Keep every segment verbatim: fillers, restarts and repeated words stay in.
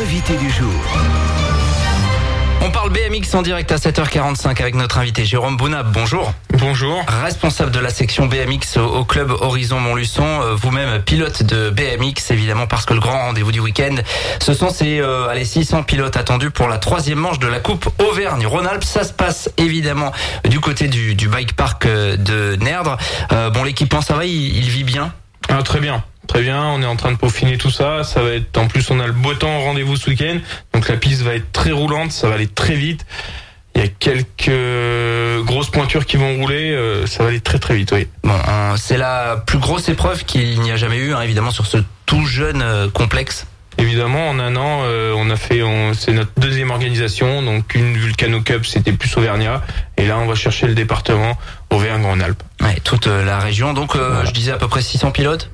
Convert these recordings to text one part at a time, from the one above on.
l'invité du jour. On parle B M X en direct à sept heures quarante-cinq avec notre invité Jérôme Bounab. Bonjour. Bonjour. Responsable de la section B M X au club Horizon Montluçon. Vous-même pilote de B M X, évidemment, parce que le grand rendez-vous du week-end, ce sont ces euh, allez, six cents pilotes attendus pour la troisième manche de la Coupe Auvergne-Rhône-Alpes. Ça se passe évidemment du côté du, du bike park de Nerdre. Euh, bon, l'équipement, ça va, il, il vit bien? Ah, très bien. Très bien, on est en train de peaufiner tout ça. Ça va être, en plus, on a le beau temps au rendez-vous ce week-end. Donc la piste va être très roulante, ça va aller très vite. Il y a quelques grosses pointures qui vont rouler, euh, ça va aller très très vite, oui. Bon, euh, c'est la plus grosse épreuve qu'il n'y a jamais eu, hein, évidemment, sur ce tout jeune euh, complexe. Évidemment, en un an, euh, on a fait, on, c'est notre deuxième organisation. Donc une Vulcano Cup, c'était plus Auvergnat, et là, on va chercher le département Auvergne-Rhône-Alpes. Ouais, toute euh, la région. Donc, euh, voilà. Je disais à peu près six cents pilotes.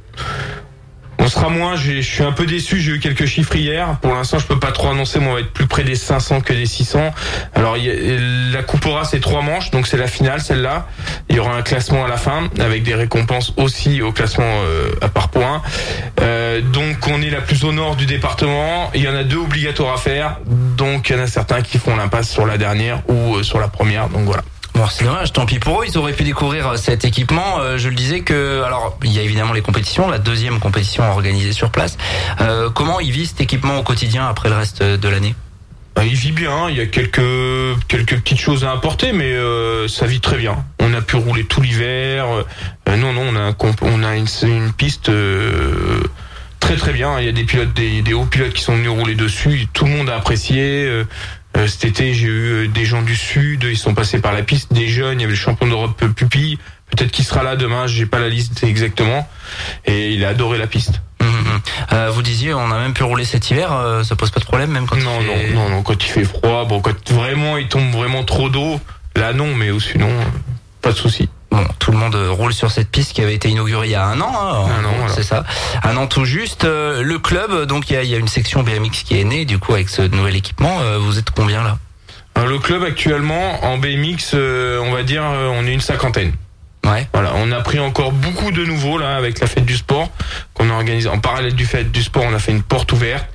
On sera moins, je suis un peu déçu, j'ai eu quelques chiffres hier. Pour l'instant, je peux pas trop annoncer, mais on va être plus près des cinq cents que des six cents. Alors, y a, la Coupora, c'est trois manches, donc c'est la finale, celle-là. Il y aura un classement à la fin, avec des récompenses aussi au classement euh, à par points. Euh, donc, on est la plus au nord du département. Il y en a deux obligatoires à faire, donc il y en a certains qui font l'impasse sur la dernière ou euh, sur la première, donc voilà. Bon, c'est dommage, tant pis pour eux, ils auraient pu découvrir cet équipement. Euh, je le disais que, alors, il y a évidemment les compétitions, la deuxième compétition organisée sur place. Euh, comment il vit cet équipement au quotidien après le reste de l'année? Il vit bien, il y a quelques quelques petites choses à apporter, mais euh, ça vit très bien. On a pu rouler tout l'hiver. Euh, non, non, on a un comp- on a une, une piste euh, très très bien. Il y a des pilotes, des, des hauts pilotes qui sont venus rouler dessus. Tout le monde a apprécié. Euh, Euh, cet été, j'ai eu des gens du Sud, ils sont passés par la piste, des jeunes, il y avait le champion d'Europe Pupille, peut-être qu'il sera là demain, j'ai pas la liste exactement, et il a adoré la piste. Mmh, mmh. Euh, vous disiez, on a même pu rouler cet hiver, euh, ça pose pas de problème, même quand non, il fait... Non, non, non, quand il fait froid, bon, quand vraiment il tombe vraiment trop d'eau, là non, mais sinon, pas de souci. Bon, tout le monde roule sur cette piste qui avait été inaugurée il y a un an, hein, un an, c'est ça, un an tout juste. Euh, le club, donc il y a, y a une section B M X qui est née, du coup avec ce nouvel équipement. Euh, vous êtes combien là? Alors, le club actuellement en B M X, euh, on va dire, euh, on est une cinquantaine. Ouais. Voilà, on a pris encore beaucoup de nouveaux là avec la fête du sport qu'on a organisée en parallèle du fête du sport. On a fait une porte ouverte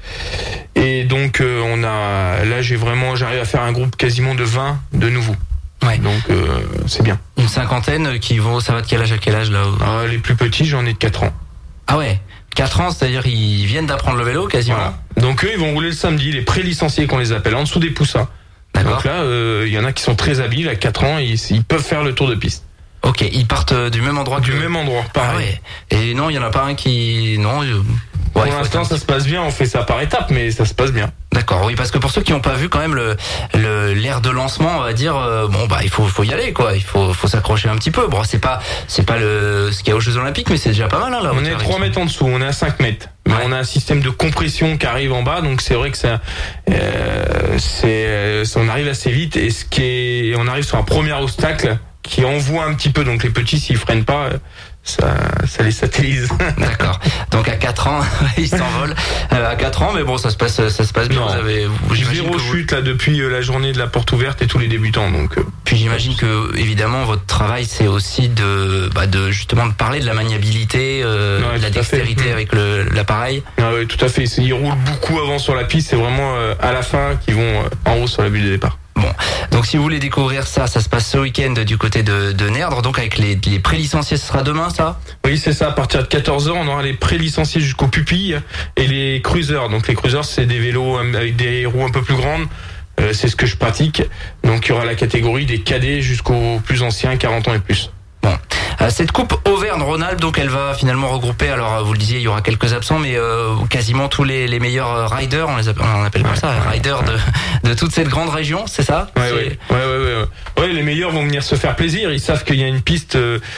et donc euh, on a là j'ai vraiment j'arrive à faire un groupe quasiment de vingt de nouveaux. Ouais. Donc euh, c'est bien. Une cinquantaine qui vont, ça va de quel âge à quel âge là? Ah, les plus petits, j'en ai de quatre ans. Ah ouais, quatre ans, c'est-à-dire ils viennent d'apprendre le vélo quasiment. Voilà. Donc eux, ils vont rouler le samedi, les pré-licenciés qu'on les appelle, en dessous des poussins. D'accord. Donc là, il euh, y en a qui sont très habiles, à quatre ans, ils, ils peuvent faire le tour de piste. Ok, ils partent du même endroit Du que... même endroit, pareil. Ah ouais. Et non, il y en a pas un qui... Non, je... Pour ouais, l'instant, ça se passe bien, on fait ça par étapes, mais ça se passe bien. D'accord, oui, parce que pour ceux qui n'ont pas vu quand même le le l'air de lancement, on va dire, euh, bon bah il faut faut y aller quoi, il faut faut s'accrocher un petit peu. Bon, c'est pas c'est pas le ce qu'il y a aux Jeux Olympiques, mais c'est déjà pas mal hein, là. On est à trois mètres en dessous, on est à cinq mètres. Mais ouais. On a un système de compression qui arrive en bas, donc c'est vrai que ça euh, c'est on arrive assez vite et ce qui est on arrive sur un premier obstacle qui envoie un petit peu, donc les petits s'ils freinent pas. Ça, ça les satellise. D'accord. Donc à quatre ans, ils s'envolent. Euh, à quatre ans, mais bon, ça se passe, ça se passe bien. Non. Vous avez, vous, zéro vous... chute là depuis la journée de la porte ouverte et tous les débutants. Donc. Euh, Puis j'imagine que évidemment votre travail c'est aussi de, bah, de justement de parler de la maniabilité, euh, ouais, de la dextérité fait. avec le, l'appareil. Ah oui, tout à fait. Ils roulent beaucoup avant sur la piste. C'est vraiment euh, à la fin qu'ils vont euh, en haut sur la bulle de départ. Bon, donc si vous voulez découvrir ça, ça se passe ce week-end du côté de, de Nerdre, donc avec les, les pré-licenciés, ce sera demain ça? Oui, c'est ça, à partir de quatorze heures, on aura les pré-licenciés jusqu'aux pupilles et les cruisers. Donc les cruisers, c'est des vélos avec des roues un peu plus grandes, euh, c'est ce que je pratique. Donc il y aura la catégorie des cadets jusqu'aux plus anciens, quarante ans et plus. Bon, euh, cette coupe Auvergne-Rhône-Alpes, donc elle va finalement regrouper, alors vous le disiez, il y aura quelques absents, mais euh, quasiment tous les, les meilleurs riders, on les appelle, on appelle comme ouais, ça, ouais, riders ouais. de, de toute cette grande région, c'est ça? Ouais, c'est... ouais, ouais, ouais, ouais. Ouais, les meilleurs vont venir se faire plaisir. Ils savent qu'il y a une piste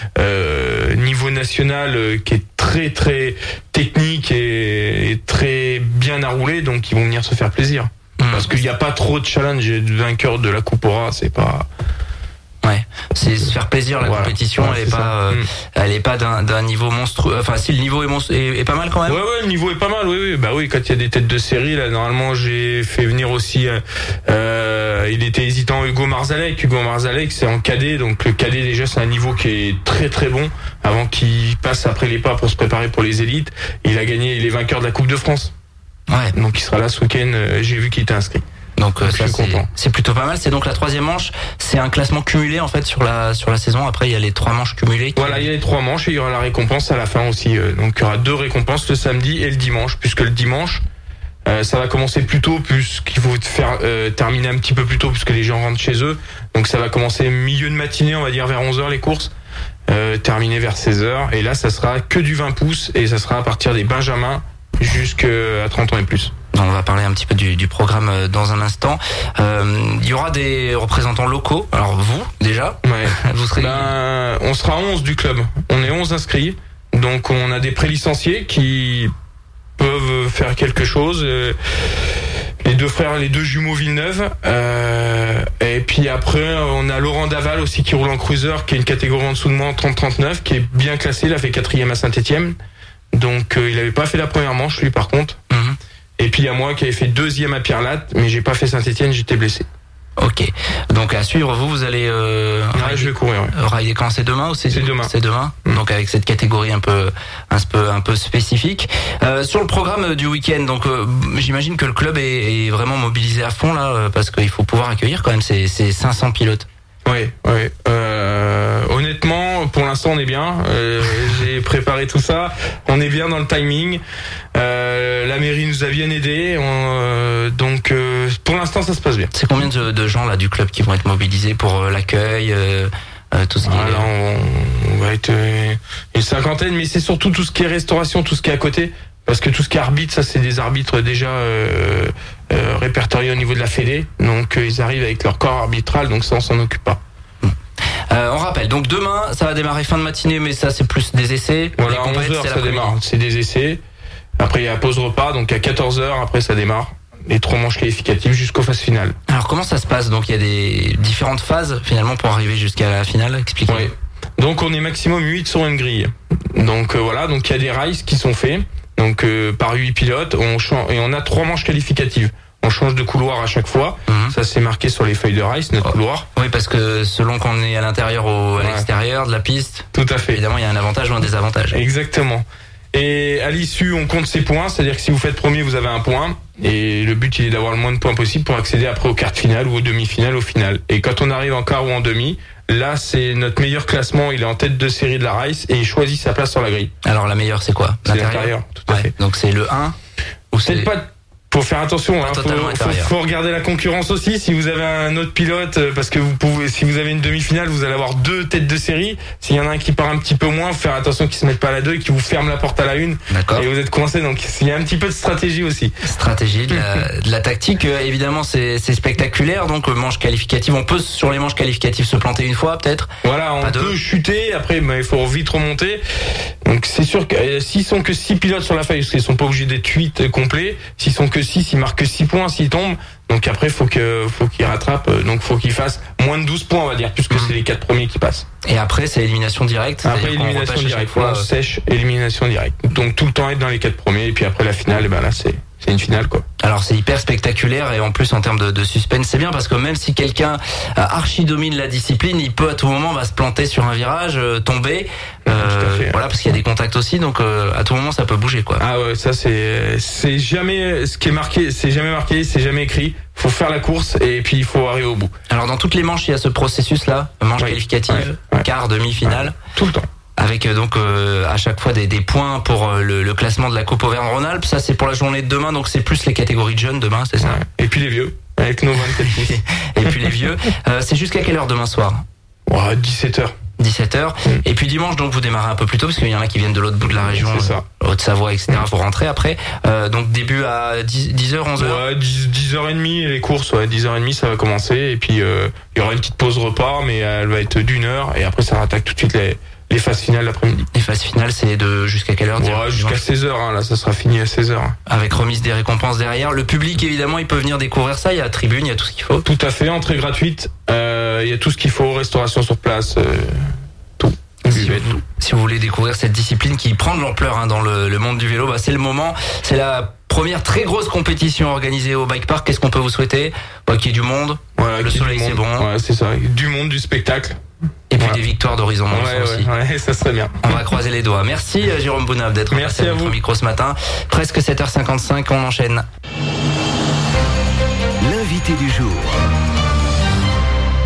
euh, niveau national euh, qui est très très technique et, et très bien à rouler, donc ils vont venir se faire plaisir. Mmh. Parce qu'il n'y a pas trop de challenge de vainqueur de la Coupora, c'est pas. Ouais, c'est se faire plaisir la voilà. compétition, ouais, elle est pas, euh, mmh. elle est pas d'un, d'un niveau monstrueux. Enfin, si le niveau est, monstru- est, est pas mal quand même. Ouais, ouais, le niveau est pas mal. Oui, oui. Bah oui, quand il y a des têtes de série, là, normalement, j'ai fait venir aussi. Euh, il était hésitant, Hugo Marzalek. Hugo Marzalek, c'est en cadet, donc le cadet déjà, c'est un niveau qui est très très bon. Avant qu'il passe après les pas pour se préparer pour les élites, il a gagné, il est vainqueur de la Coupe de France. Ouais. Donc il sera là ce week-end. J'ai vu qu'il était inscrit. Donc, donc ça, je suis c'est, content. c'est plutôt pas mal. C'est donc la troisième manche. C'est un classement cumulé en fait sur la sur la saison. Après il y a les trois manches cumulées. Voilà, il y a les trois manches et il y aura la récompense à la fin aussi. Donc il y aura deux récompenses le samedi et le dimanche, puisque le dimanche euh, ça va commencer plus tôt, puisqu'il faut faire euh, terminer un petit peu plus tôt, puisque les gens rentrent chez eux. Donc ça va commencer milieu de matinée, on va dire vers onze heures les courses, euh, terminer vers seize heures. Et là ça sera que du vingt pouces et ça sera à partir des benjamins jusqu'à trente ans et plus. On va parler un petit peu du, du programme dans un instant. Euh, il y aura des représentants locaux. Alors vous, déjà, ouais. vous serez... Ben, on sera onze du club. On est onze inscrits. Donc on a des pré-licenciés qui peuvent faire quelque chose. Les deux frères, les deux jumeaux Villeneuve. Euh, et puis après, on a Laurent Daval aussi qui roule en cruiser, qui est une catégorie en dessous de moi en trente trente-neuf, qui est bien classé. Il a fait quatrième à Saint-Étienne. Donc euh, il avait pas fait la première manche, lui, par contre. Mm-hmm. Et puis il y a moi qui avais fait deuxième à Pierre-Latte, mais j'ai pas fait Saint-Étienne, j'étais blessé. Ok. Donc à suivre, vous, vous allez euh, ouais, rider, je vais courir. Ouais. Rider quand c'est demain ou c'est, c'est demain. C'est demain. Mmh. Donc avec cette catégorie un peu, un peu, un peu spécifique. Euh, sur le programme du week-end, donc euh, j'imagine que le club est, est vraiment mobilisé à fond là, parce qu'il faut pouvoir accueillir quand même ces, ces cinq cents pilotes. Oui, oui. Euh, honnêtement, pour l'instant, on est bien. Euh, j'ai préparé tout ça. On est bien dans le timing. Euh, la mairie nous a bien aidés. On, euh, donc, euh, pour l'instant, ça se passe bien. C'est combien de, de gens là du club qui vont être mobilisés pour euh, l'accueil, euh, euh, tout ce qui voilà, est... on, on va être euh, une cinquantaine, mais c'est surtout tout ce qui est restauration, tout ce qui est à côté. Parce que tout ce qui est arbitre, ça c'est des arbitres déjà euh, euh, répertoriés au niveau de la fédé, donc euh, ils arrivent avec leur corps arbitral, donc ça on s'en occupe pas. Euh, on rappelle, donc demain ça va démarrer fin de matinée, mais ça c'est plus des essais. Voilà, à onze heures ça démarre, c'est des essais. Après il y a la pause repas, donc à quatorze heures après ça démarre. Les trois manches qualificatives jusqu'aux phases finales. Alors comment ça se passe? Donc il y a des différentes phases finalement pour arriver jusqu'à la finale, expliquez. Oui. Donc on est maximum huit sur une grille. Donc euh, voilà, donc il y a des races qui sont faits. Donc euh, par huit pilotes, on change, et on a trois manches qualificatives. On change de couloir à chaque fois. Mmh. Ça c'est marqué sur les feuilles de race, notre oh. couloir. Oui, parce que selon qu'on est à l'intérieur ou à ouais. l'extérieur de la piste, tout à fait. Évidemment, il y a un avantage ou un désavantage. Exactement. Et à l'issue, on compte ses points, c'est-à-dire que si vous faites premier, vous avez un point. Et le but, il est d'avoir le moins de points possible pour accéder après aux quarts de finale ou aux demi-finales au final. Et quand on arrive en quart ou en demi, là, c'est notre meilleur classement. Il est en tête de série de la race et il choisit sa place sur la grille. Alors la meilleure, c'est quoi? C'est l'intérieur. l'intérieur, tout à ouais. fait. Donc c'est le un ou c'est peut-être pas. Faut faire attention, hein. faut, faut, faut regarder la concurrence aussi. Si vous avez un autre pilote, parce que vous pouvez, si vous avez une demi-finale, vous allez avoir deux têtes de série. S'il y en a un qui part un petit peu moins, faut faire attention qu'il se mette pas à la deux et qu'il vous ferme la porte à la une. D'accord. Et vous êtes coincé. Donc il y a un petit peu de stratégie aussi. Stratégie, de la, de la tactique. Euh, évidemment, c'est, c'est spectaculaire. Donc manche qualificative, on peut sur les manches qualificatives se planter une fois, peut-être. Voilà, on pas peut deux. chuter. Après, bah, il faut vite remonter. Donc c'est sûr que euh, s'ils sont que six pilotes sur la feuille, parce qu'ils sont pas obligés d'être huit complets. S'ils sont que six, ils marquent que six points s'ils tombent. Donc après, faut que faut qu'ils rattrapent. Donc faut qu'ils fassent moins de douze points, on va dire, puisque mmh. c'est les quatre premiers qui passent. Et après, c'est élimination directe. Après élimination directe, fois, on sèche élimination directe. Donc tout le temps être dans les quatre premiers et puis après la finale, et ben là c'est c'est une finale quoi. Alors c'est hyper spectaculaire et en plus en termes de, de suspense c'est bien parce que même si quelqu'un euh, archi domine la discipline, il peut à tout moment va se planter sur un virage, euh, tomber, euh, fait, voilà ouais. parce qu'il y a des contacts aussi donc euh, à tout moment ça peut bouger quoi. Ah ouais ça c'est c'est jamais ce qui est marqué, c'est jamais marqué, c'est jamais écrit. Faut faire la course et puis il faut arriver au bout. Alors dans toutes les manches il y a ce processus là, manche ouais. qualificative, ouais. Ouais. quart, demi-finale, ouais. tout le temps. Avec donc euh, à chaque fois des, des points pour euh, le, le classement de la Coupe Auvergne-Rhône-Alpes. Ça c'est pour la journée de demain, donc c'est plus les catégories de jeunes demain, c'est ça ouais. Et puis les vieux, avec nos vingt-quatre pouces. Et puis les vieux. Euh, c'est jusqu'à quelle heure demain soir? Ouais, dix-sept heures. dix-sept heures. Mm. Et puis dimanche, donc vous démarrez un peu plus tôt, parce qu'il y en a qui viennent de l'autre bout de la région, c'est ça. Euh, Haute-Savoie, et cetera, mm. pour rentrer après. Euh, donc début à dix heures, onze heures Ouais, dix heures trente les courses, ouais, dix heures trente ça va commencer. Et puis euh, il y aura une petite pause repas, mais elle va être d'une heure. Et après ça rattaque tout de suite les... Les phases finales l'après-midi. Les phases finales, c'est de jusqu'à quelle heure? Ouais, jusqu'à seize heures, hein, là, ça sera fini à seize heures. Avec remise des récompenses derrière. Le public, évidemment, il peut venir découvrir ça. Il y a la tribune, il y a tout ce qu'il faut. Tout à fait, entrée gratuite. Euh, il y a tout ce qu'il faut, restauration sur place, euh, tout. Si vous, si vous voulez découvrir cette discipline qui prend de l'ampleur hein, dans le, le monde du vélo, bah, c'est le moment. C'est la première très grosse compétition organisée au Bike Park. Qu'est-ce qu'on peut vous souhaiter? Bah, qu'il y ait du monde. Voilà, le soleil, c'est bon. Ouais, c'est ça. Du monde, du spectacle. Et puis voilà. des victoires d'Horizon Montluçon ouais, aussi. Ouais, ouais, ça serait bien. On va croiser les doigts. Merci Jérôme Bounave d'être Merci passé à à notre vous. micro ce matin. Presque sept heures cinquante-cinq, on enchaîne. L'invité du jour.